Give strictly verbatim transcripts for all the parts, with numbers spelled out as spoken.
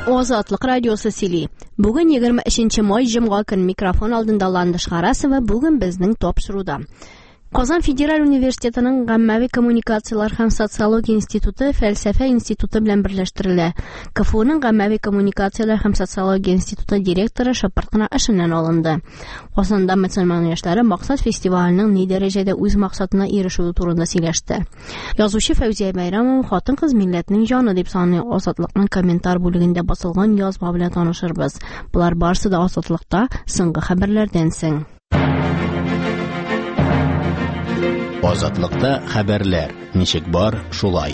Азатлык радиосы сөйли. Бүген егерме өченче май җомга көн микрофон алдында Ландыш Харасова бүген безнең тапшыруда. Казан Федераль университетының гаммәви коммуникациялар һәм социология институты фәлсәфә институты белән берләштерелә. КФУның гаммәви коммуникациялар һәм социология институты директоры шапырткына эшеннән алынды. Казанда мөселман яшьләре максат фестиваленең ни дәрәҗәдә үз максатына ирешүе турында сөйләште. Язучы Фәүзия Бәйрәмова хатын-кыз милләтнең җаны дип саный. Азатлыкның комментар бүлегендә басылган язма белән танышырбыз. Булар барысы да Азатлыкта соңгы хәбәрләрдән соң. Азатлыкта хәбәрләр. Ничек бар, шулай.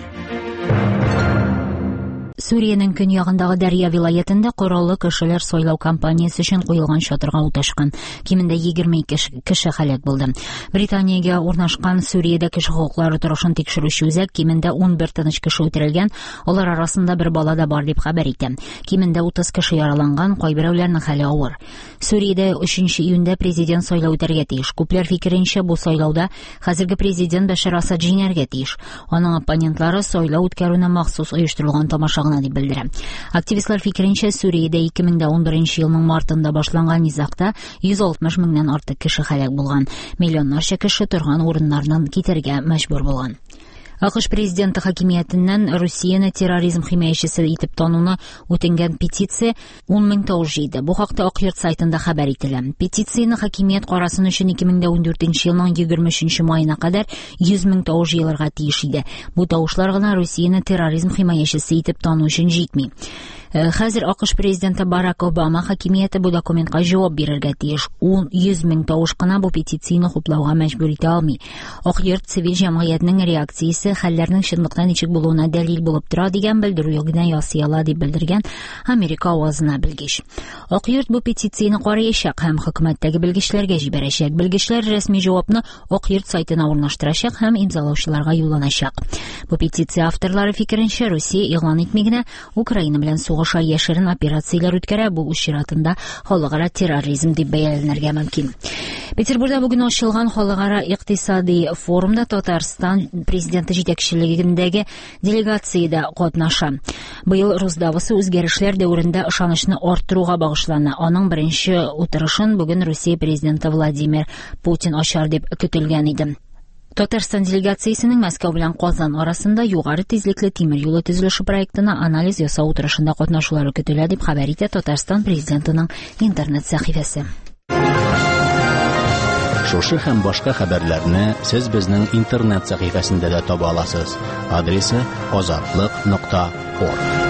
Сүриянең көньягындагы Дәрья вилаятында кораллы кешеләр сайлау кампаниясе өчен куелган чатырга уташкан. Кимендә егерме ике кеше һәлак булды. Британиягә урнашкан Сүриядә кеше хокуклары торышын тикшерүче үзәк кимендә ун бер тыныч кеше үтерелгән, алар арасында бер бала да бар дип хәбәр итә. Кимендә утыз кеше яраланган, кайберәүләрнең хәле авыр. Сүриядә өченче июньдә президент сайлау үтәргә тиеш. Күпләр фикеренчә, бу сайлауда хәзерге президент Башар Асад җиңәргә тиеш. Аның оппонентлары сайлау үткәрүне махсус оештырылган тамаша дип белдерә. Активистлар фикеренчә, Сүриядә ике мең дә ун беренче елның мартында башланган низакта йөз алтмыш меңнән артык кеше һәлак булган. Миллионнарча кеше торган урыннарыннан китәргә мәҗбүр булган. АКШ президенты хакимиятеннән Русияны терроризм химаячесе итеп тануны үтенгән петиция ун мең тавыш җыйды. Бу хакта Ак йорт сайтында хәбәр ителә. Петицияны хакимият карасын өчен ике мең дә ун дүртенче елның егерме өченче маена кадәр йөз мең тавыш җыелырга тиеш иде. Бу тавышлар гына Русияны терроризм химаячесе итеп тану өчен җитми. Хәзер АКШ президенты Барак Обама хакимияте бу документка җавап бирергә тиеш. Ул йөз мең тавыш кына бу петицияны хуплауга мәҗбүр итә алмый. Ак йорт цивил җәмгыятьнең реакциясе хәлләрнең чынлыктан ничек булуына дәлил булып тора дигән белдерү генә ясый ала дип белдергән Америка авазына белгеч. Ак йорт бу петицияны караячак һәм хөкүмәттәге белгечләргә җибәрәчәк. Белгечләр рәсми җавапны Ак йорт сайтына урнаштырачак һәм имзалаучыларга юлланачак. Бу петиция авторлары фикеренчә, Русия игълан итми генә Украина белән сугыша, яшерен операцияләр үткәрә, бу үз чиратында халыкара терроризм дип бәяләнергә мөмкин. Петербургда бүген ачылган халыкара икътисади форумда Татарстан президенты җитәкчелегендәге делегациядә катнаша. Быел Русдавосы үзгәрешләр дәверендә ышанычны арттыруга багышлана. Аның беренче утырышын бүген Русия президенты Владимир Путин ачар дип көтелгән иде. Татарстан делегациясенең Мәскәү белән Казан арасында югары тизлекле тимер юлы төзелеше проектына анализ ясау утырышында катнашулары көтелә дип хәбәр итә Татарстан президентының интернет сәхифәсе. Шушы һәм башка хәбәрләрне сез безнең интернет сәхифәсендә дә таба аласыз. Адресы азатлык нокта орг.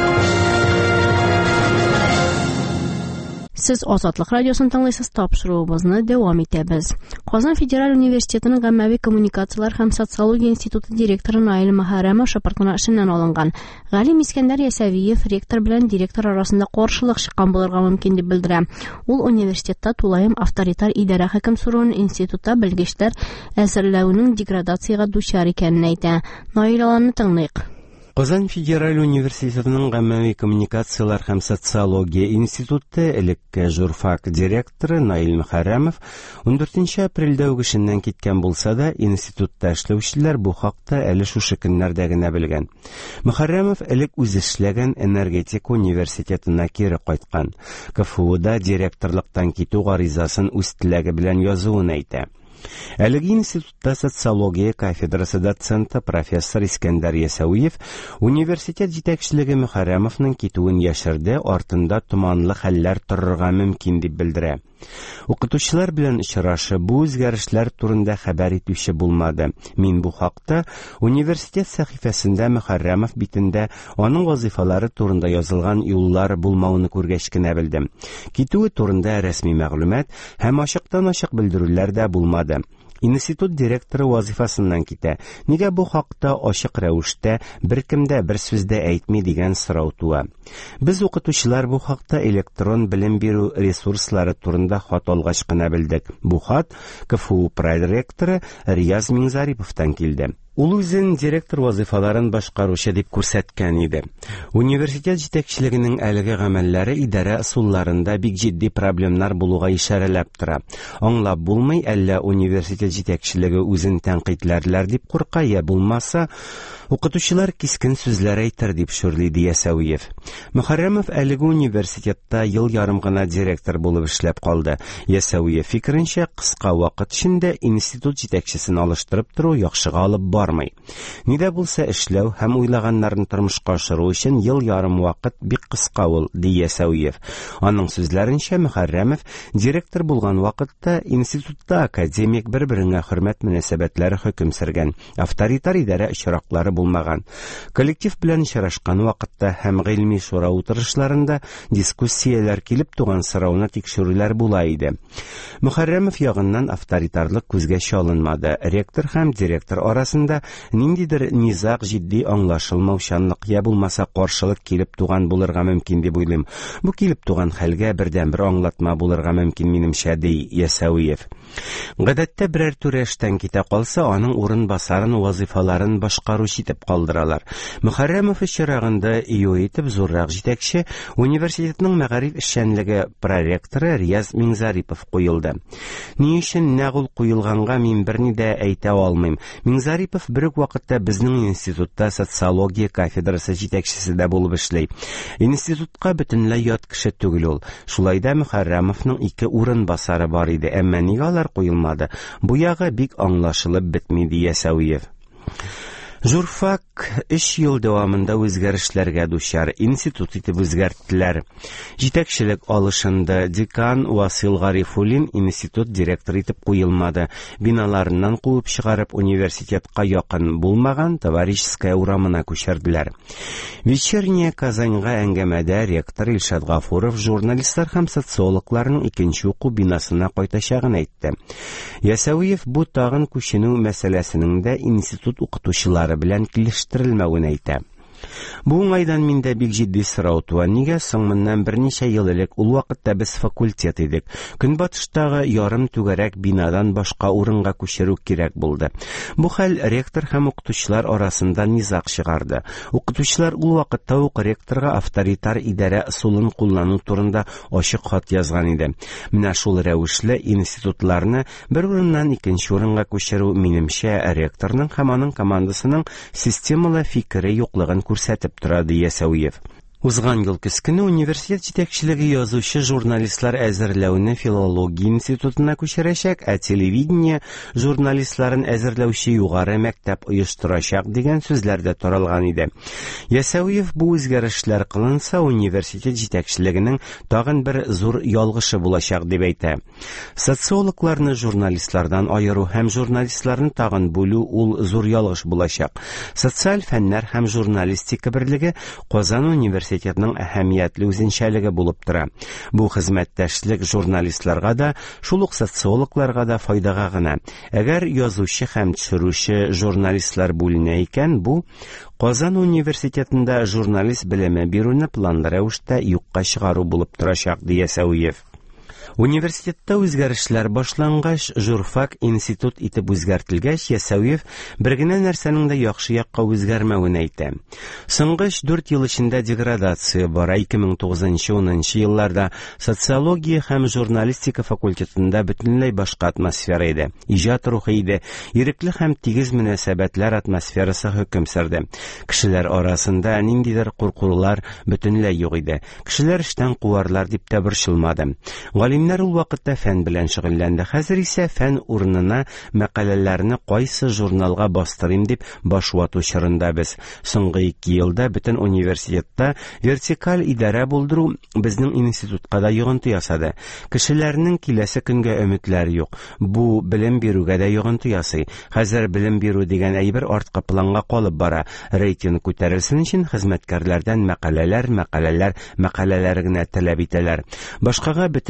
Сез Азатлык радиосын тыңлыйсыз, тапшыруыбызны дәвам итәбез. Казан Федераль университетының гаммәви коммуникациялар һәм социология институты директоры Наил Мөхәррәмов шапырткына эшеннән алынган. Галим Искәндәр Ясәвиев ректор белән директор арасында каршылык чыккан булырга мөмкин дип белдерә. Ул университетта тулаем авторитар идарә хөкем сүрүен институтта белгечләр әзерләүнең деградациягә дучар икәнен әйтә. Наил аланы тыңлыйк. Казан Федераль университетының гаммәви коммуникациялар һәм социология институты элекке журфак директоры Наил Мөхәррәмов ун дүртенче апрельдә үк эшеннән киткән булса да, институтта эшләүчеләр бу хакта әле шушы көннәрдә генә белгән. Мөхәррәмов элек үзе эшләгән энергетика университетына кире кайткан. КФУда директорлыктан китү гаризасын үз теләге белән язуын әйтә. Әлеге институтта социология кафедрасы доценты профессор Искәндәр Ясәвиев университет җитәкчелеге Мөхәррәмовның китүен яшерде, артында томанлы хәлләр торырга мөмкин дип белдерә. Укытучылар белән очрашы бу үзгәрешләр турында хәбәр итүче булмады. Мин бу хакта университет сәхифәсендә Мөхәррәмов битендә аның вазифалары турында язылган юллар булмауны күргәч кенә белдем. Китүе турында рәсми мәгълүмат һәм ачыктан-ачык белдерүләр дә булмады. Институт директоры вазифасыннан китә. Нигә бу хакта ачык рәвештә беркем дә бер сүз дә әйтми дигән сорау туа. Без укытучылар бу хакта электрон белем бирү ресурслары турында хат алгач кына белдек. Бу хат КФУ проректоры Рияз Минзариповтан килде. Ул үзен директор вазифаларын башкаручы дип күрсәткән иде. Университет җитәкчелегенең әлеге гамәлләре идарә ысулларында бик җитди проблемнар булуга ишарәләп тора. Аңлап булмый, әллә университет җитәкчелеге үзен тәнкыйтьләрләр дип курка, я булмаса, укытучылар кискен сүзләр әйтер дип шүрли Ясауиев. Мөхәррәмов әлеге университетта ел ярым гына директор булып эшләп калды. Ясауиев фикеренчә, кыска вакыт эчендә институт җитәкчесен алыштырып тору яхшыга алып бармый. Нидә булса эшләү һәм уйлаганнарын тормышка ашыру өчен ел ярым вакыт бик кыска ул, ди Ясауиев. Аның сүзләренчә, Мөхәррәмов директор булган вакытта институтта академик бер-беренә хөрмәт мөнәсәбәтләре хөкем сөргән, авторитар идарә очраклары булмаган. Коллектив белән очрашкан вакытта һәм гыйльми шура утырышларында дискуссияләр килеп туган сорауны тикшерүләр була иде. Мөхәррәмов ягыннан авторитарлык күзгә чалынмады. Ректор һәм директор арасында ниндидер низак, җитди аңлашылмаучанлык я булмаса каршылык килеп туган булырга мөмкин дип уйлыйм. Бу килеп туган хәлгә бердән-бер аңлатма булырга мөмкин, минемчә, ди Ясауиев. Гадәттә берәр түрә эштән китә калса, аның урынбасарын вазифаларын башкаручы итеп калдыралар. Мөхәррәмов чирагында ию итеп зуррак җитәкче университетның мәгариф эшчәнлеге проректоры Рияз Миңзарипов куелды. Ни өчен нәгъ ул куелганга мин берни дә әйтә алмыйм. Миңзарипов бер үк вакытта безнең институтта социология кафедрасы җитәкчесе дә булып эшли. Институтка бөтенләй ят кеше түгел ул. Шулай да Мөхәррәмовның ике урынбасары бар иде, әмма нигә алар куелмады? Бу ягы бик аңлашылып бетми, ди Ясауиев. Журфак өч ел дәвамында үзгәрешләргә дучар, институт итеп үзгәрттеләр. Җитәкчелек алышында декан Васил Гарифуллин институт директоры итеп куелмады. Биналарыннан куып чыгарып университетка якын булмаган Товарищеская урамына күчерделәр. Вечерняя Казаньга әңгәмәдә ректор Илшат Гафуров журналистлар һәм социологларның икенче уку бинасына кайтачагын әйтте. Ясауиев бу тагын күченү мәсьәләсенең дә институт укытучылары белән килештерелмәвен әйтә. Бу уңайдан миндә бик җитди сорау туа. Нигә соң моннан берничә ел элек ул вакытта без факультет идек. Көнбатыштагы ярым түгәрәк бинадан башка урынга күчерү кирәк булды. Бу хәл ректор һәм укытучылар арасында низак чыгарды. Укытучылар ул вакытта ук ректорга авторитар идарә ысулын куллану турында ачык хат язган иде. Менә шул рәвешле институтларны бер урыннан икенче урынга күчерү, минемчә, ректорның һәм аның командасының системалы фикере юклыгын күрсәтеп тора, ди Ясауиев. Узган ел көскене университет җитәкчелеге язучы журналистлар әзерләүне филология институтына күчерәчәк, ә телевидение журналистларын әзерләүче югары мәктәп оештырачак дигән сүзләр дә таралган иде. Ясауиев бу үзгәрешләр кылынса, университет җитәкчелегенең тагын бер зур ялгышы булачак дип әйтә. Социологларны журналистлардан аеру һәм журналистларны тагын бүлү ул зур ялгыш булачак. Социаль фәннәр һәм журналистика берлеге Казан университеты университетның әһәмиятле үзенчәлеге булып тора. Бу хезмәттәшлек журналистларга да, шул ук социологларга да файдага гына. Әгәр язучы һәм төшерүче журналистлар бүленә икән, бу Казан университетында журналист белеме бирүне планлы рәвештә юкка чыгару булып торачак, ди Ясауиев. Университетта үзгәрешләр башлангач, журфак институт итеп үзгәртелгәч, Ясауиев бер генә нәрсәнең дә яхшы якка үзгәрмәвен әйтә. Соңгы дүрт ел эчендә деградация бара. ике мең тугызынчы-унынчы елларда социология һәм журналистика факультетында бөтенләй башка атмосфера иде. Иҗат рухы иде, ирекле һәм тигез мөнәсәбәтләр атмосферасы хөкем сөрде. Кешеләр арасында ниндидер куркулар бөтенләй юк иде. Кешеләр эштән куарлар дип тә борчылмады. Галимнәр ул вакытта фән белән шөгыльләнде. Хәзер исә фән урынына мәкаләләрне кайсы журналга бастырыйм дип баш вату чорында без. Соңгы ике елда бөтен университетта вертикаль идарә булдыру безнең институтка да йогынты ясады. Кешеләрнең киләсе көнгә өметләр юк. Бу белем бирүгә дә йогынты ясый. Хәзер белем бирү дигән әйбер артка планга калып бара. Рейтинг күтәрелсен өчен хезмәткәрләрдән мәкаләләр, мәкаләләр, мәкаләләр генә таләп итәләр. Башкага бөтенләй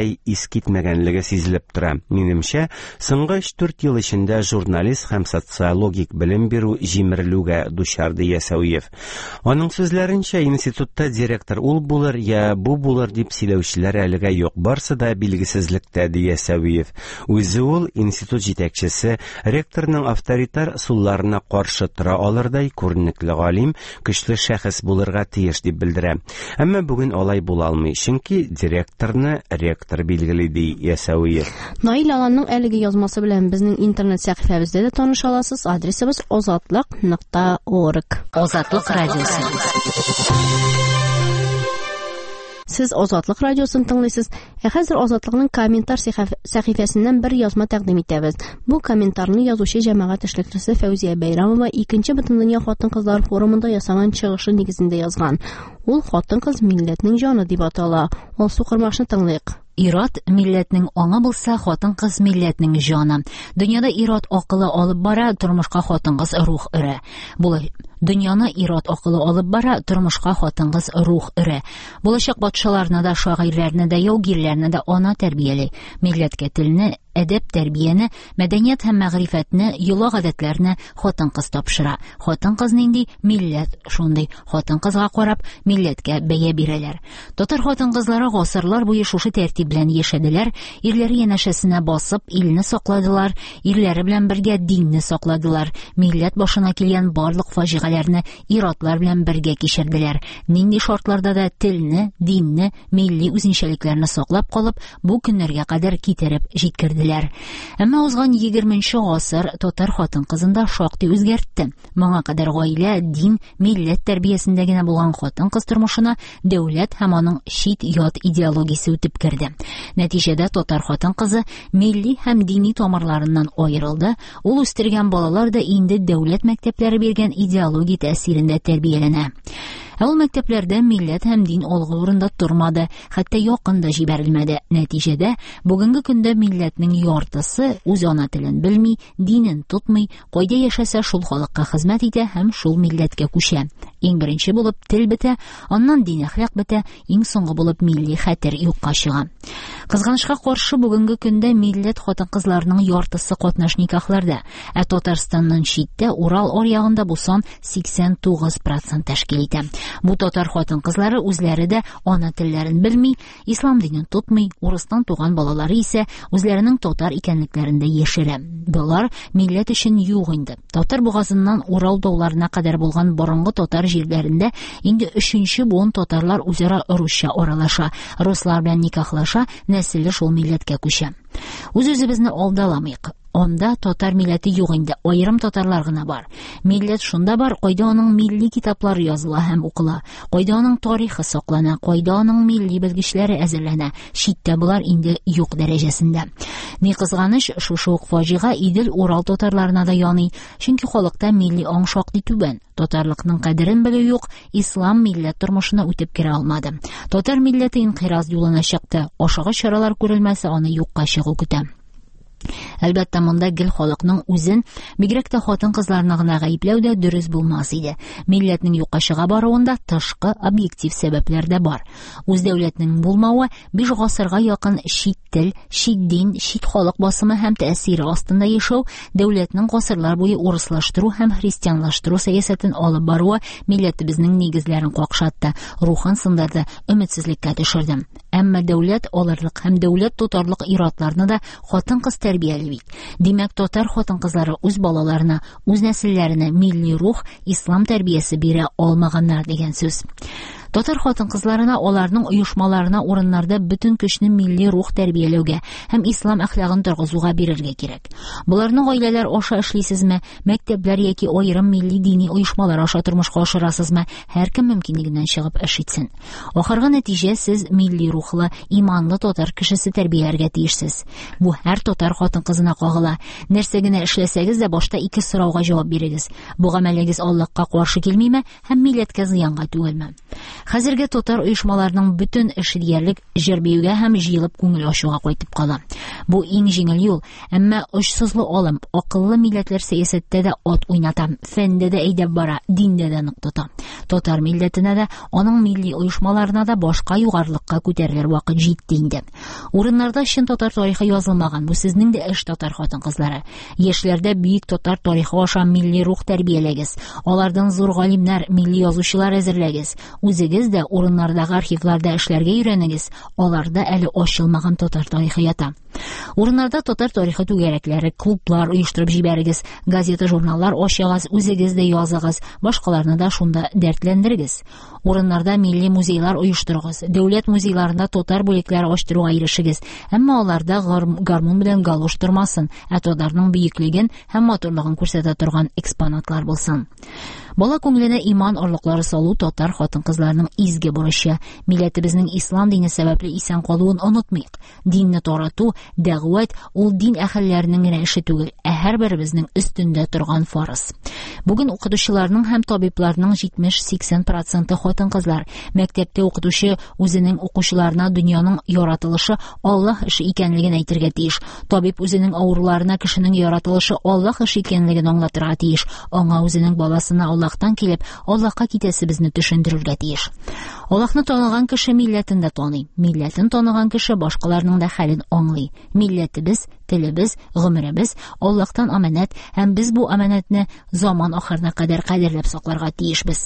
бөтенләй искитмәгәнлеге сизелеп тора. Минемчә, соңгы өч-дүрт ел эчендә журналист һәм социологик белем бирү җимерелүгә дучар ди Ясауев. Аның сүзләренчә, институтта директор ул булыр, я бу булыр дип сөйләүчеләр әлегә юк, барсы да билгесезлектә ди Ясауев. Үзе ул институт җитәкчесе, ректорның авторитар сулларына каршы тора алырдай күренекле галим, көчле шәхес булырга тиеш дип белдерә. Әмма бүген алай була алмый, чөнки директорны ректор билгели ди Ясауев. Наил Аланның әлеге язмасы белән безнең интернет сәхифәбездә дә таныша аласыз. Адресыбыз озатлык нокта орг. Озатлык радиосы. Сез Азатлык радиосын тыңлыйсыз. Ә хәзер Азатлыкның комментар сәхифәсеннән бер язма тәкъдим итәбез. Бу комментарны язучы җәмәгать эшлеклесе Фәүзия Бәйрәмова икенче Бөтендөнья хатын-кызлар форумында ясаган чыгышы нигезендә язган. Ул хатын-кыз милләтнең җаны дип атала. Ул сукырмашны тыңлыйк. Ират милләтнең аңы булса, хатын-кыз милләтнең җаны. Дөньяда ират акылы алып бара, тормышка хатын-кыз рух өрә. Булай Дөньяны ират акылы алып бара, тормышка хатын-кыз рух өрә. Булачак патшаларны да, шагыйрьләрне дә, яугирләрне дә ана тәрбияли. Милләткә телне, әдәп тәрбияне, мәдәният һәм мәгърифәтне, йола гадәтләрне хатын-кыз тапшыра. Хатын-кыз нинди, милләт шундый. Хатын-кызга карап, милләткә бәя бирәләр. Татар хатын-кызлары гасырлар буе шушы тәртип белән яшәделәр, ирләре янәшәсенә басып, илне сакладылар, ирләре белән бергә динне сакладылар. Милләт башына килгән барлык фаҗигаләрне иратлар белән бергә кичерделәр. Нинди шартларда да телне, динне, милли үзенчәлекләрне саклап калып, бу көннәргә кадәр китереп җиткерделәр. Әмма узган егерменче гасыр татар хатын-кызында шактый үзгәртте. Моңа кадәр гаилә, дин, милләт тәрбиясендә генә булган хатын-кыз тормышына дәүләт һәм аның чит ят идеологиясе үтеп керде. Нәтиҗәдә татар хатын-кызы милли һәм дини тамырларыннан аерылды. Ул үстергән балалар да инде дәүләт мәктәпләре биргән идеология тәэсирендә тәрбияләнә. Ә ул мәктәпләрдә милләт һәм дин алгы урында тормады, хәтта якында җибәрелмәде. Нәтиҗәдә бүгенге көндә милләтнең яртысы үз ана телен белми, динен тотмый, кайда яшәсә шул халыкка хезмәт итә һәм шул милләткә күчә. Иң беренче булып тел бетә, аннан дин әхлак бетә, иң соңгы булып милли хәтер юкка чыга. Кызганычка каршы бүгенге көндә милләт хатын-кызларының яртысы катнаш никахларда, ә Татарстаннан читтә Урал аръягында бу сан сиксән тугыз процент тәшкил итә. Бу татар хатын-кызлары үзләре дә ана телләрен белми, ислам динен тотмый, урыстан туган балалары исә үзләренең татар икәнлекләрендә яшерә. Булар милләт өчен юк инде. Татар бугазыннан Урал тауларына кадәр булган борынгы татар җирләрендә инде өченче буын татарлар үзара русча аралаша, руслар белән никахлаша, нәселе шул милләткә күчә. Үз-үзебезне алдаламыйк. Онда татар милләте юк инде, аерым татарлар гына бар. Милләт шунда бар, кайда аның милли китаплары языла һәм укыла, кайда аның тарихы саклана, кайда аның милли белгечләре әзерләнә. Читтә булар инде юк дәрәҗәсендә. Ни кызганыч, шушы ук фаҗига Идел Урал татарларына да яный, чөнки халыкта милли аң шактый түбән. Татарлыкның кадерен белү юк, ислам милләт тормышына үтеп керә алмады. Татар милләте инқираз юлына чыкты. Ашыгы чаралар күрелмәсә, аны юкка чыгу көтә. Әлбәттә, монда гел халыкның үзен, бигрәк тә хатын-кызларны гына гаепләү дә дөрес булмас иде. Милләтнең юкка чыга баруында тышкы объектив сәбәпләр дә бар. Үз дәүләтнең булмавы, биш гасырга якын чит тел, чит дин, чит халык басымы һәм тәэсире астында яшәү, дәүләтнең гасырлар буе урыслаштыру һәм христианлаштыру сәясәтен алып баруы милләтебезнең нигезләрен какшатты, рухын сындырды, өметсезлеккә төшерде. Әмма дәүләт алырлык һәм дәүләт тотарлык иратларны да хатын-кыз тәрбияли бит. Димәк, татар хатын-кызлары үз балаларына, үз нәселләренә милли рух, ислам тәрбиясе бирә алмаганнар дигән сүз. Татар хатын-кызларына, аларның оешмаларына урыннарда бөтен көчне милли рух тәрбияләүгә һәм ислам әхлагын торгызуга бирергә кирәк. Буларны гаиләләр аша эшлисезме, мәктәпләр яки аерым милли дини оешмалар аша тормышка ашырасызмы, һәркем мөмкинлегеннән чыгып эш итсен. Ахыргы нәтиҗә, сез милли рухлы, иманлы татар кешесе тәрбияләргә тиешсез. Бу һәр татар хатын-кызына кагыла. Нәрсә генә эшләсәгез дә башта ике сорауга җавап бирегез. Бу гамәлегез Аллаһка каршы килмиме һәм милләткә зыянга түгелме? Хәзерге татар оешмаларының бөтен эше диярлек җыр биюгә һәм җыелып күңел ачуга кайтып кала. Бу иң җиңел юл, әмма очсызлы алым, акыллы милләтләр сәясәттә дә от уйната, фәндә дә әйдәп бара, диндә дә нык тота. Татар милләтенә дә, аның милли оешмаларына да башка югарлыкка күтәрелер вакыт җитте инде. Урыннарда чын татар тарихы язылмаган, бу сезнең дә эш татар хатын-кызлары. Яшьләрдә бөек татар тарихы аша милли рух тәрбияләгез. Алардан зур галимнәр, милли язучылар әзерләгез. Үзегез дә урыннардагы архивларда эшләргә өйрәнегез. Аларда әле ачылмаган татар тарихы ята. Урыннарда татар тарихы түгәрәкләре, клублар оештырып җибәрегез, газета, журналлар ачыгыз, үзегез дә языгыз, башкаларны да шунда дәртләндерегез. Урыннарда милли музейлар оештырыгыз, дәүләт музейларында татар бүлекләре ачтыруга ирешегез, әмма аларда гармун белән галош тормасын, ә татарның бөеклеген һәм матурлыгын күрсәтә торган экспонатлар булсын. Бала күңеленә иман орлыклары салу татар хатын-кызларының изге бурычы. Милләтебезнең ислам дине сәбәпле исән калуын онытмыйк. Динне тарату, дәгъват ул дин әһелләренең генә эше түгел, ә һәрберебезнең өстендә торган фарыз. Бүген укытучыларның һәм табибларның җитмеш-сиксән проценты хатын-кызлар. Мәктәптә укытучы үзенең укучыларына дөньяның яратылышы Аллаһ эше икәнлеген әйтергә тиеш. Табиб үзенең авыруларына кешенең яратылышы Аллаһ эше икәнлеген аңлатырга тиеш. Аңа үзенең баласына Аллаһтан килеп, Аллаһка китәсебезне төшендерергә тиеш. Аллаһны таныган кеше милләтен дә таный. Милләтен таныган кеше башкаларның да хәлен аңлый. Милләтебез, телебез, гомеребез Аллаһтан аманат, һәм без бу аманатны заман ахырына кадәр кадерләп сакларга тиешбез.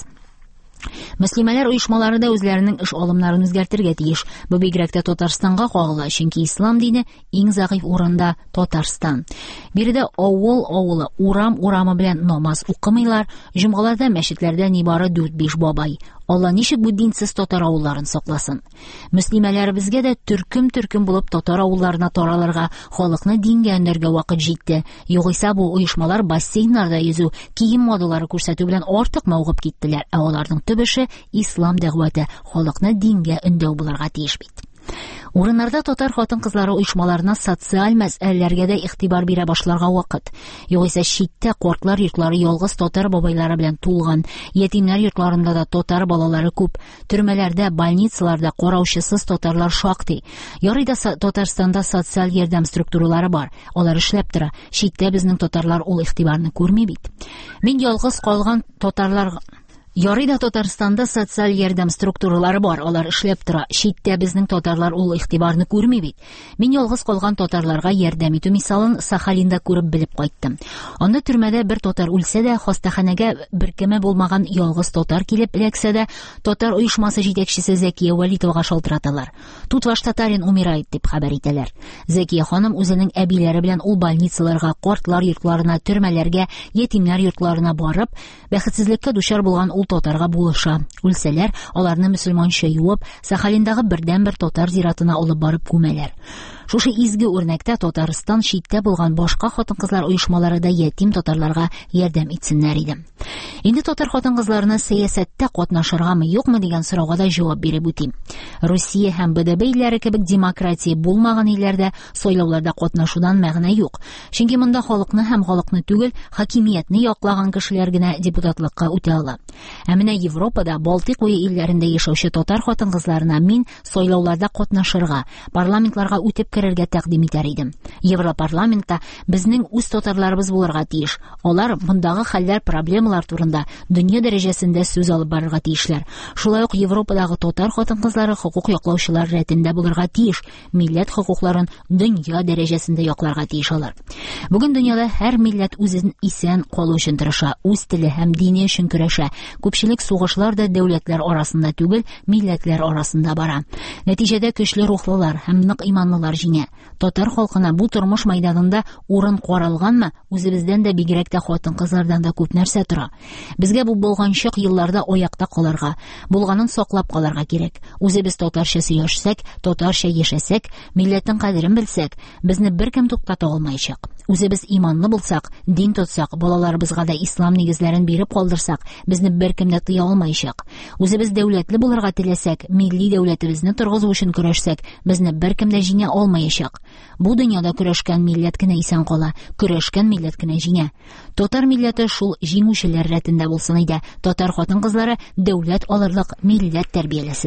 Мөслимәләр оешмалары да үзләренең эш алымнарын үзгәртергә тиеш. Бу бигрәк тә Татарстанга кагыла, чөнки ислам дине иң зәгыйфь урында Татарстан. Биредә авыл авылы, урам урамы белән намаз укымыйлар, җомгаларда мәчетләрдә нибары дүрт-биш бабай. Алла ничек бу динсез татар авылларын сакласын. Мөслимәләребезгә дә төркем-төркем булып татар авылларына таралырга, халыкны дингә өндәргә вакыт җитте. Югыйсә бу оешмалар бассейннарда йөзү, кием модалары күрсәтү белән артык мавыгып киттеләр, ә аларның төбеше ислам дәгъваты, халыкны дингә өндәү булырга тиеш бит. Урыннарда татар хатын-кызлары оешмаларына социаль мәсьәләләргә дә игътибар бирә башларга вакыт. Югыйсә читтә картлар йортлары ялгыз татар бабайлары белән тулган, ятимнәр йортларында да татар балалары күп, төрмәләрдә, больницаларда караучысыз татарлар шактый. Ярый да Татарстанда социаль ярдәм структуралары бар, алар эшләп тора. Читтә безнең татарлар ул игътибарны күрми бит. Мин ялгыз калган татарлар Ярый да Татарстанда социаль ярдәм структуралары бар, алар эшләп тора. Читтә безнең татарлар ул игътибарны күрми бит. Мин ялгыз калган татарларга ярдәм итү мисалын Сахалинда күреп белеп кайттым. Анда төрмәдә бер татар үлсә дә, хастаханәгә беркеме булмаган ялгыз татар килеп эләксә дә, татар оешмасы җитәкчесе Зәкия Валитовага шалтыраталар. Тут ваш татарин умирает дип хәбәр итәләр. Зәкия ханым үзенең әбиләре белән ул больницаларга, картлар йортларына, төрмәләргә, ятимнәр йортларына барып, бәхетсезлеккә дучар булган ул татарга булыша. Үлсәләр, аларны мөселманча юып, Сахалиндагы бердән-бер татар зиратына алып барып күмәләр. Шушы изге үрнәктә Татарстан читтә булган башка хатын-кызлар оешмалары да ятим татарларга ярдәм итсеннәр иде. Инде татар хатын-кызларына сәясәттә катнашыргамы, юкмы дигән сорауга да җавап биреп үтим. Русия һәм БДБ илләре кебек демократия булмаган илләрдә сайлауларда катнашудан мәгънә юк. Чөнки монда халыкны һәм халыкны түгел, хакимиятне яклаган кешеләр генә депутатлыкка үтә ала. Ә менә Европада, Балтык буе илләрендә яшәүче татар хатын-кызларына мин сайлауларда катнашырга, парламентларга үтеп керергә тәкъдим итәр идем. Европарламентта безнең үз татарларыбыз булырга тиеш. Алар мондагы хәлләр, проблемалар турында дөнья дәрәҗәсендә сүз алып барырга тиешләр. Шулай ук Европадагы татар хатын-кызлары хукук яклаучылар рәтендә булырга тиеш. Милләт хукукларын дөнья дәрәҗәсендә якларга тиеш алар. Бүген дөньяда һәр милләт үзен исән калу өчен тырыша, үз теле һәм дине өчен көрәшә. Күпчелек сугышлар да дәүләтләр арасында түгел, милләтләр арасында бара. Нәтиҗәдә көчле рухлылар һәм нык иманлылар җиңә. Татар халкына бу тормыш мәйданында урын каралганмы, үзебездән дә бигрәк тә хатын-кызлардан да күп нәрсә тора. Безгә бу булганчык елларда аякта калырга, булганын саклап калырга кирәк. Үзебез татарча сөйләшсәк, татарча яшәсәк, милләтнең кадерен белсәк, безне беркем туктата алмаячак. Үзебез иманлы булсак, дин тотсак, балаларыбызга да ислам нигезләрен биреп калдырсак, безне беркем дә тыя алмаячак. Үзебез дәүләтле булырга теләсәк, милли дәүләтебезне торгызу өчен көрәшсәк, безне беркем дә җиңә алмаячак. Бу дөньяда көрәшкән милләт кенә исән кала, көрәшкән милләт кенә җиңә. Татар милләте шул җиңүчеләр рәтендә булсын иде. Татар хатын-кызлары дәүләт алырлык милләт тәрбияләсен иде.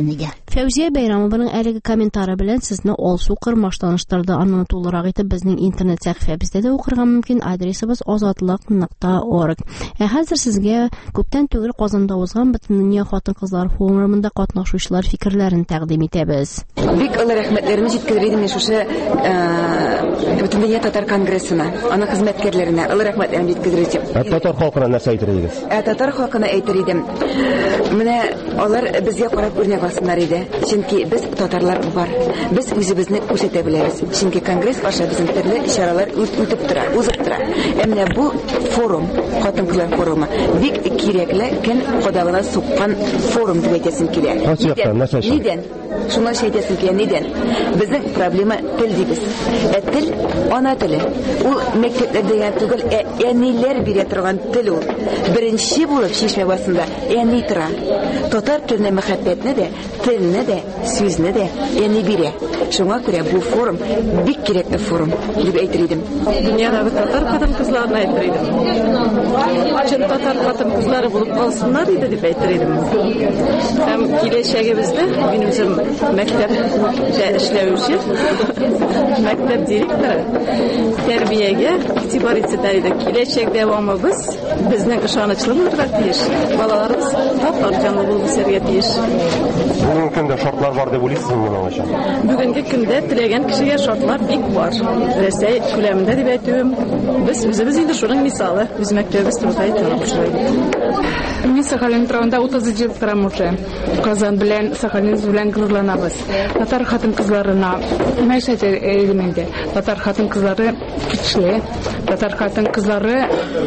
Фәүзия Бәйрәмованың әлеге комментары белән сезне алсу кырмаш таныштырды. Аны тулырак итеп безнең интернет сәхифәбездә дә укырга мөмкин. Адресыбыз азатлык нокта орг. Ә хәзер сезгә күптән түгел Казанда узган Бөтендөнья хатын-кызлар форумында катнашучылар фикерләрен тәкъдим итәбез. Бик олы рәхмәтләрне җиткерә идем шушы Бөтендөнья татар конгрессына, аның хезмәткәрләренә олы рәхмәтләрне җиткерә идем. Татар халкына нәрсә әйтер идегез? Татар халкына әйтер идем. Менә алар безгә карап үрнәк алсыннар иде. Чөнки без татарлар бар. Без үзебезне күрсәтә беләбез. Чөнки конгресс аша безнең төрле ишаралар үтеп тора, узып тора. Әмма бу форум, хатын-кызлар форумы бик кирәкле, көн кадагына суккан форум дип әйтәсем килә. Нидән? Шуңа әйтәсем килә, нидән? Безнең проблема тел дибез. Ә тел ана теле. Ул мәктәпләрдә генә түгел, әниләр бирә торган тел ул. Беренче булып Чишмә басында әни тора. Татар теленә мәхәббәтне дә, телне дә, сүзне дә әни бирә. Шуңа күрә бу форум бик кирәкле форум дип әйтер идем. Дөньядагы татар хатын-кызларына әйтер идем. Чын татар хатын-кызлары булып калсыннар иде дип әйтер идем. Һәм киләчәгебездә мин үзем мәктәптә эшләүче, мәктәп директоры, тәрбиягә игътибар итсәләр иде. Киләчәк дәвамыбыз безнең ышанычлы булырга тиеш. Балаларыбыз татар җанлы булып үсәргә тиеш. Бүгенге көндә шартлар бар дип уйлыйсызмы моның өчен? Бүгенге көндә теләгән кешегә шартлар бик бар. Рәсәй күләмендә дип әйтүем, без үзебез инде шуның мисалы, үз мәктәбебез турында әйтәм шулай. Мин Сахалин турамында утыз ел торам уже. Казан белән, Сахалин белән гырланабыз. Татар хатын-кызларына мәшәт элементе. Татар хатын-кызлары көчле, татар хатын-кызлары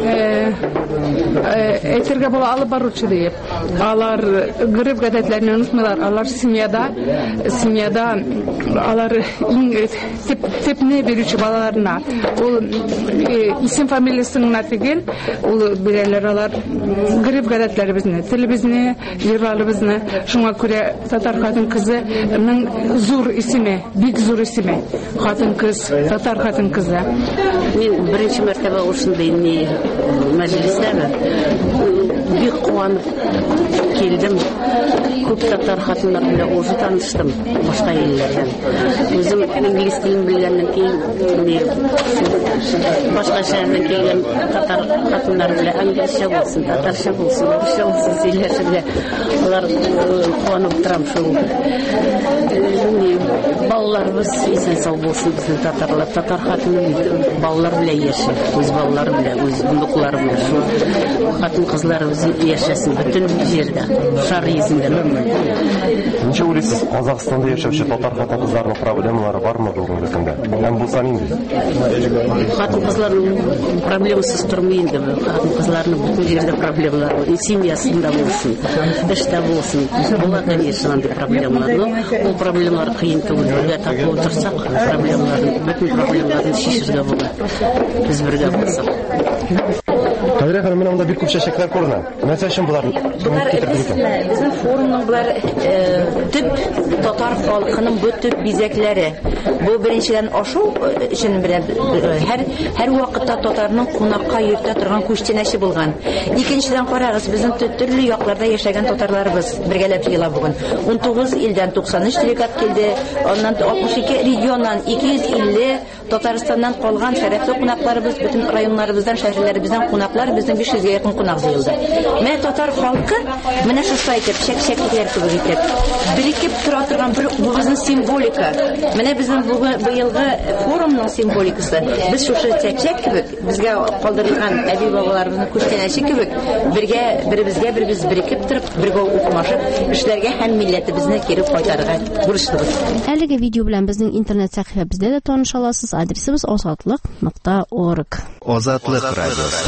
әйтергә була алып баручы дип. Алар гырып гадәтләрне онытмыйлар. Алар семьяда, семьяда алар иң тепне бирүче балаларына. Ул исем фамилиясына түгел, ул биләләр алар гырып гадәтләребезне, телебезне, җырларыбызны. Шуңа күрә татар хатын-кызының зур исеме, бик зур исеме. Хатын-кыз, татар хатын-кызы. Мин беренче мәртәбә ушындай мәҗлестәме бик куанып килдем. Күп татар хатыннар белән уже таныштым, башка илләрдән. Үзем инглиз телен белгәннән кин башка шәһәрдән килгән татар хатыннар белән англизчә булсын, татарча булсын, русча булсын сөйләшергә алар куанып торам шул. Балаларыбыз исән сау булсын безнең татарлар, татар хатыны балалар белән яши, үз балалары белән, үз бундуклары белән. Хатын-кызларыбыз яшәсен бөтен җирдә, шар йөзендә. Ничә уйлыйсыз, Казакстанда яшәүче татар хатын-кызларының проблемалары бармы бүгенге көндә? Һәм булса нинди? Хатын-кызларның проблемасыз тормый инде. Хатын-кызларның бөтен җирдә проблемалары бар. Семьясында булсын, эштә булсын. Була, конечно, андый проблемалар. Но ул проблемалар кыен түгел. Бергә таба утырсак, проблемаларны, бөтен проблемаларны чишергә була. Без бергә булсак. Кадир ханым, монда бик күп чәчәкләр күренә. Нәрсә өчен булар? Безнең форумның булар төп татар халкының бу төп бизәкләре. Бу беренчедән ашу өчен белән һәр һәр вакытта татарның кунакка йөртә торган күчтәнәче булган. Икенчедән карагыз, безнең төрле якларда яшәгән татарларыбыз бергәләп җыела бүген. ун тугыз илдән туксан өч делегат килде. Аннан алтмыш ике регионнан ике йөз илле Татарстаннан калган шәрәфле кунакларыбыз, бөтен районнарыбыздан, шәһәрләребездән кунаклар, безнең биш йөзгә якын кунак җыелды. Менә татар халкы менә шушы итеп, чәк-чәкләр кебек итеп, бирекеп тора торган бер безнең символика. Менә безнең быелгы форумның символикасы. Без шушы чәк-чәк кебек, безгә калдырылган әби бабаларыбызның күчтәнәче кебек, бергә беребезгә беребез бирекеп торып, бергә укымашып, эшләргә һәм милләтебезне кире кайтарырга бурычлыбыз. Әлеге видео белән безнең интернет сәхифәбездә дә таныша аласыз. Адресыбыз азатлык нокта орг. Азатлык радиосы.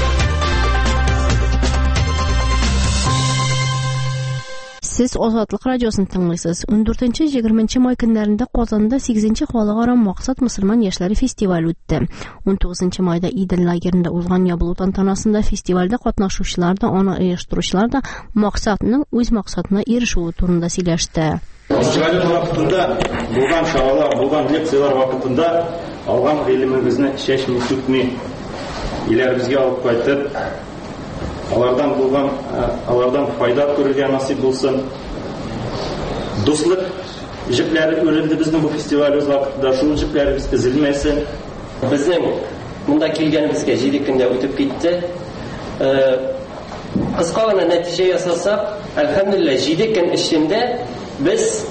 Сез Азатлык радиосын тыңлыйсыз. ун дүртенче - егерменче май көннәрендә Казанда сигезенче халыкара максат мөселман яшьләре фестивале үтте. ун тугызынчы майда Идел лагерендә узган ябылу тантанасында фестивальдә катнашучылар да, аны оештыручылар да максатның үз максатына ирешүе турында сөйләште. Фестиваль вакытында булган шаралар, булган лекциялар вакытында алган гыйлемебезне чәчми түкми иләребезгә алып кайтып, алардан булган, алардан файда күрергә насип булсын. дуслык җепләре үрелде безнең бу фестиваль вакытында, шул җепләребез өзелмәсен. Безнең монда килгәнебезгә җиде көндә үтеп китте. Кыска гына нәтиҗә ясасак, әлхәмдүлилләh, җиде көн эчендә без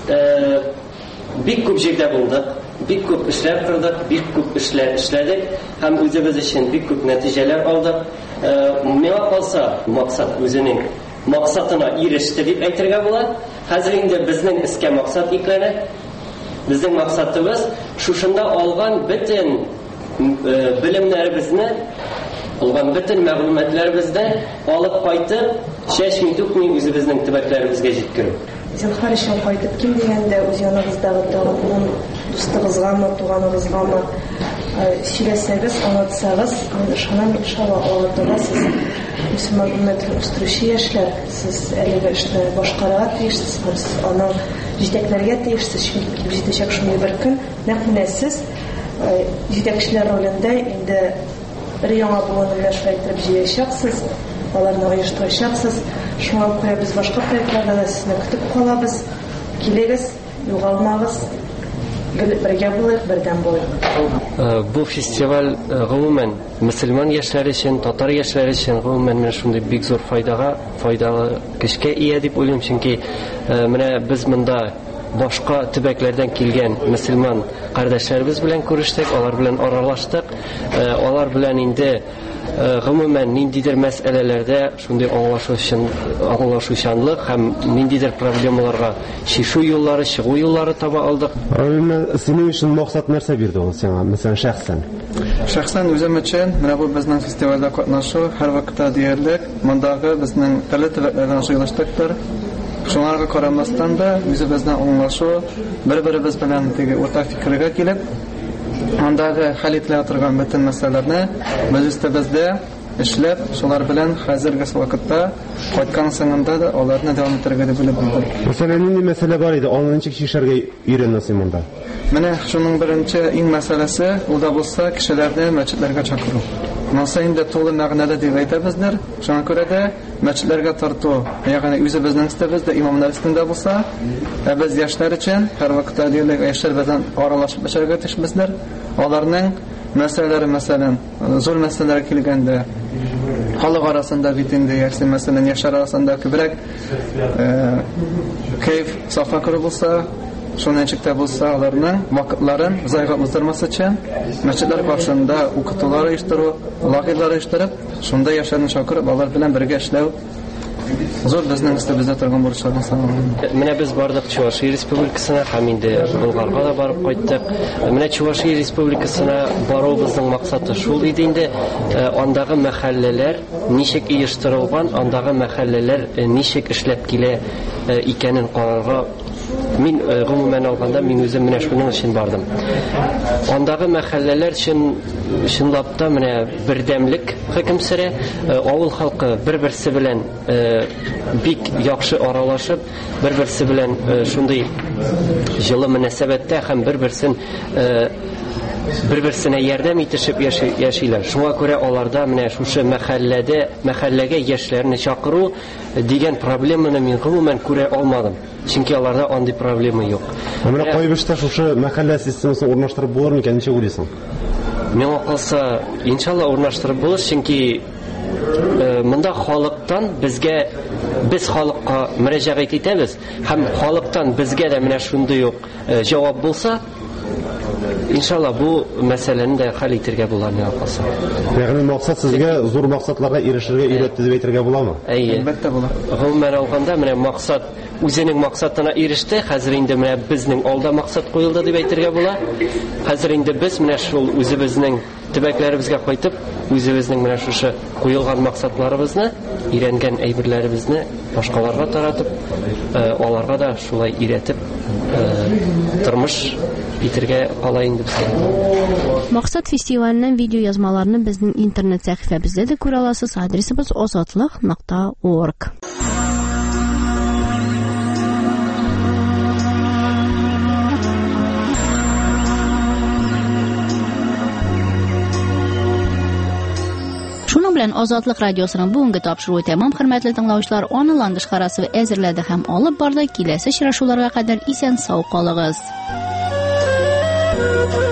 бик күп җирдә булдык, бик күп эшләр кырдык, бик күп эшләр эшләдек һәм үзебез өчен бик күп нәтиҗәләр алдык. Миңа калса, максат үзенең максатына иреште дип әйтергә була. Хәзер инде безнең искә максат икләнә. Безнең максатыбыз шушында алган бөтен белемнәребезне, алган бөтен мәгълүматларыбызны алып кайтып, чәчми-түкми үзебезнең төбәкләребезгә җиткерү. Зинһар өчен кайтып ким дигәндә үз яныгыздагы тагын дустыгызгамы, туганыгызгамы сөйләсәгез, аңлатсагыз, мин ышанам, иншалла, аңлатасыз. Мөселман өммәтен үстерүче яшьләр, сез әлеге эшне башкарырга тиешсез, сез аны җитәкләргә тиешсез, чөнки җитәчәк шундый бер көн, нәкъ менә сез җитәкчеләр ролендә инде бер яңа буынны яшәйтеп җыячаксыз, аларны оештырачаксыз. Шуңа күрә без башка проектларда да сезне көтеп калабыз. Килегез, югалмагыз, бергә булыйк, бердәм булыйк. Бу фестиваль гомумән мөселман яшьләре өчен, татар яшьләре өчен гомумән менә шундый бик зур файдага, файдалы көчкә ия дип уйлыйм, чөнки менә без монда башка төбәкләрдән килгән мөселман кардәшләребез белән күрештек, алар белән аралаштык, алар белән инде гомумән ниндидер мәсьәләләрдә шундый аңлашучанлык һәм ниндидер проблемаларга чишү юллары, чыгу юллары таба алдык. Синең өчен максат нәрсә бирде ул сиңа, мәсәлән, шәхсән? Шәхсән үзем өчен менә бу безнең фестивальдә катнашу һәрвакытта диярлек, мондагы безнең төрле төбәкләрдән җыелыштыктыр. Шуңарга карамастан да үзебезне аңлашу, бер-беребез белән теге уртак фикергә килеп, андагы хәл ителә торган бөтен мәсьәләләрне без үстебездә эшләп, шулар белән хәзерге вакытта кайткан сыңында да аларны дәвам итәргә дип уйлап булды. Мәсәлән, нинди мәсьәлә бар иде? Аны ничек чишәргә өйрәнәсең монда? Менә шуның беренче иң мәсьәләсе ул да булса кешеләрне мәчетләргә чакыру. Монысы инде тулы мәгънәдә дип әйтәбездер. Шуңа күрә дә мәчетләргә тарту, ягъни үзебезнең истәбездә имамнар истендә булса, ә без яшьләр өчен һәрвакытта диярлек яшьләр белән аралашып эшләргә тиешбездер. Аларның мәсьәләләре, мәсәлән, зур мәсьәләләргә килгәндә халык арасында бит инде яшь мәсәлән яшьләр арасында күбрәк кайф сафа күрә булса, шуның чиктә булса, аларның вакытларын зайга уздырмас өчен мәчетләр каршында укытулар оештыру, лагерьлар оештырып, шунда яшьләрне чакырып, алар белән бергә эшләү зур безнең истәбездә торган бурычлардан санала. Менә без бардык Чувашия Республикасына, һәм инде Болгарга да барып кайттык. Менә Чувашия Республикасына баруыбызның максаты шул иде инде, андагы мәхәлләләр ничек оештырылган, андагы мәхәлләләр ничек эшләп килә икәнен карарга. Мин гомумән алганда мин үзем менә шуның өчен бардым. Андагы мәхәлләләр өчен чынлап та менә бердәмлек хөкем сөрә, авыл халкы бер-берсе белән бик яхшы аралашып, бер-берсе белән шундый җылы мөнәсәбәттә һәм бер-берсен бер-берсенә ярдәм итешеп яшиләр. Шуңа күрә аларда менә шушы мәхәлләдә, мәхәлләгә яшьләрне чакыру дигән проблеманы мин гомумән күрә алмадым. Чөнки аларда андый проблема юк. Менә кайбышта шушы мәхәллә системасын урнаштырып булыр микән, ничек уйлыйсың? Миңа калса, иншалла урнаштырып булыр, чөнки монда халыктан безгә, без халыкка мөрәҗәгать итәбез һәм халыктан безгә дә менә шундый ук җавап булса, иншалла бу мәсьәләне дә хәл итәргә була миңа калса. Ягъни максат сезгә зур максатларга ирешергә өйрәтте дип әйтергә буламы? Әлбәттә була. Гомумән алганда менә максат үзенең максатына иреште, хәзер инде менә безнең алда максат куелды дип әйтергә була. Хәзер инде без менә шул үзебезнең төбәкләребезгә кайтып, үзебезнең менә шушы куелган максатларыбызны, өйрәнгән әйберләребезне башкаларга таратып, аларга да шулай өйрәтеп тормыш итергә кала инде безгә. Максат фестиваленнән видео язмаларны безнең интернет сәхифәбездә дә күрә аласыз. Адресыбыз озатлык нокта орг. bilan Ozodlik radiosining bugungi topshiruvi tamom. Hurmatli tinglovchilar, onlayn qarasi va әзерләде һәm olib bordi. Kelasi uchrashuvlarga qadar isen sog' qolingыз.